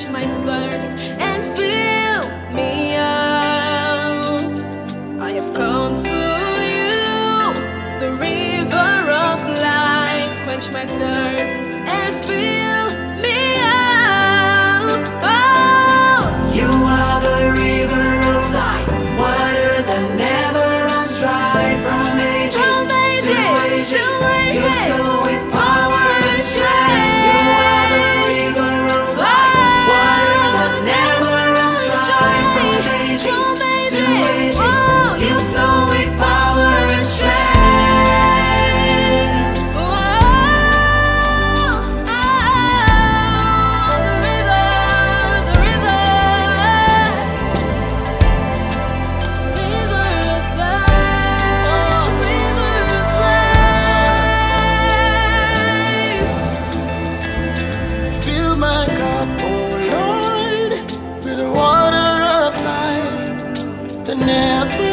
quench my thirst and fill me up. I have come to you, the river of life, quench my thirst and fill me up. Oh, You are the river of life, water that never runs dry. From ages to ages, you flow with power and strength. You are the river of life, water that never runs dry. From ages to ages, you flow with power and strength. Fill my cup, oh Lord, with the water of life that never